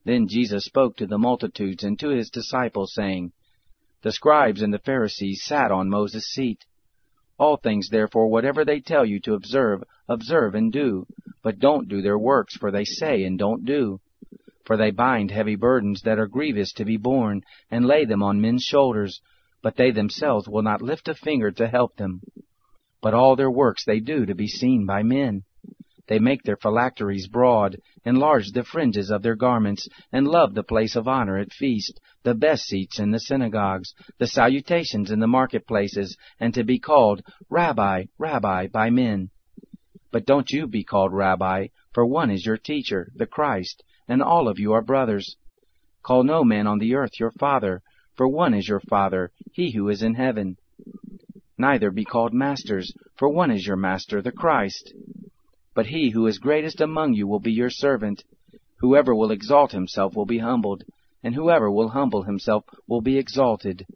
Then Jesus spoke to the multitudes and to his disciples, saying, The scribes and the Pharisees sat on Moses' seat. All things therefore whatever they tell you to observe, observe and do, but don't do their works, for they say and don't do. For they bind heavy burdens that are grievous to be borne, and lay them on men's shoulders, but they themselves will not lift a finger to help them. But all their works they do to be seen by men. They make their phylacteries broad, enlarge the fringes of their garments, and love the place of honor at feast, the best seats in the synagogues, the salutations in the marketplaces, and to be called Rabbi, Rabbi by men. But don't you be called Rabbi, for one is your teacher, the Christ, and all of you are brothers. Call no man on the earth your father, for one is your Father, he who is in heaven. Neither be called masters, for one is your Master, the Christ. But he who is greatest among you will be your servant. Whoever will exalt himself will be humbled, and whoever will humble himself will be exalted.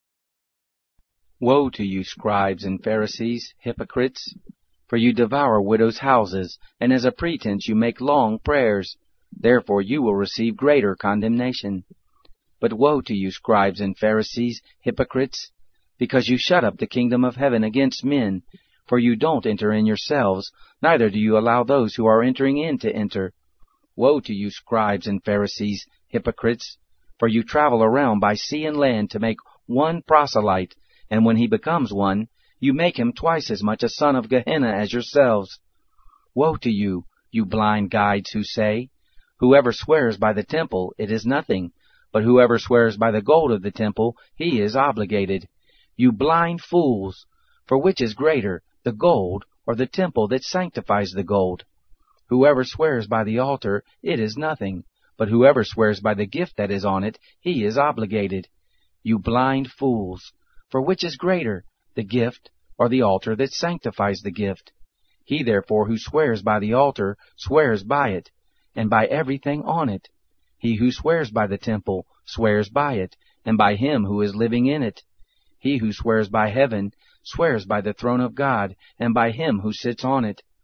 Woe to you, scribes and Pharisees, hypocrites! For you devour widows' houses, and as a pretense you make long prayers. Therefore you will receive greater condemnation. But woe to you, scribes and Pharisees, hypocrites! Because you shut up the kingdom of heaven against men. For you don't enter in yourselves, neither do you allow those who are entering in to enter. Woe to you, scribes and Pharisees, hypocrites! For you travel around by sea and land to make one proselyte, and when he becomes one, you make him twice as much a son of Gehenna as yourselves. Woe to you, you blind guides who say, Whoever swears by the temple, it is nothing, but whoever swears by the gold of the temple, he is obligated. You blind fools! For which is greater, the gold, or the temple that sanctifies the gold? Whoever swears by the altar, it is nothing, but whoever swears by the gift that is on it, he is obligated. You blind fools! For which is greater, the gift, or the altar that sanctifies the gift? He therefore who swears by the altar, swears by it, and by everything on it. He who swears by the temple, swears by it, and by him who is living in it. He who swears by heaven, swears by the throne of God, and by him who sits on it.